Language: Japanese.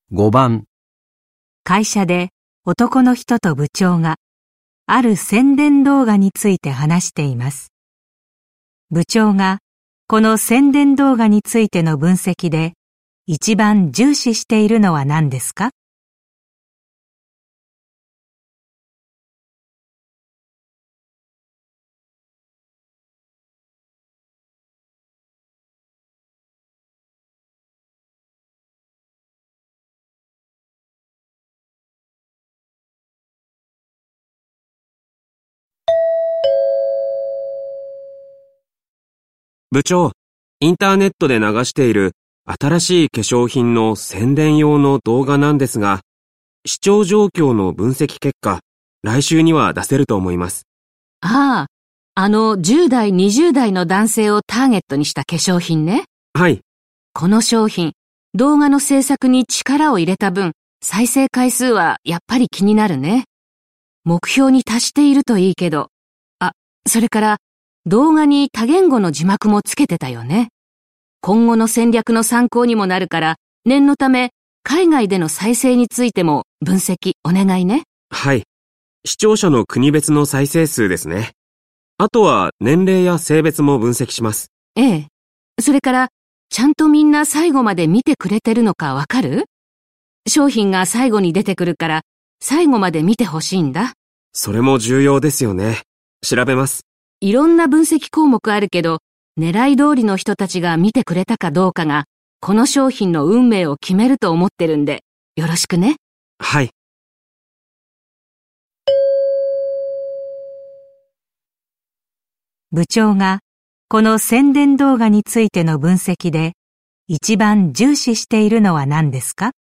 5番、 会社で男の人と部長がある宣伝動画について話しています。部長がこの宣伝動画についての分析で一番重視しているのは何ですか？ 部長、インターネットで流している新しい化粧品の宣伝用の動画なんですが、視聴状況の分析結果、来週には出せると思います。 ああ、10代、20代の男性をターゲットにした化粧品ね。 はい。 この商品、動画の制作に力を入れた分、再生回数はやっぱり気になるね。目標に達しているといいけど。それから動画に多言語の字幕もつけてたよね。今後の戦略の参考にもなるから、念のため海外での再生についても分析お願いね。 はい。視聴者の国別の再生数ですね。あとは年齢や性別も分析します。 ええ。それから、ちゃんとみんな最後まで見てくれてるのかわかる？商品が最後に出てくるから、最後まで見てほしいんだ。 それも重要ですよね。調べます。 いろんな分析項目あるけど、狙い通りの人たちが見てくれたかどうかが、この商品の運命を決めると思ってるんで、よろしくね。 はい。 部長がこの宣伝動画についての分析で一番重視しているのは何ですか？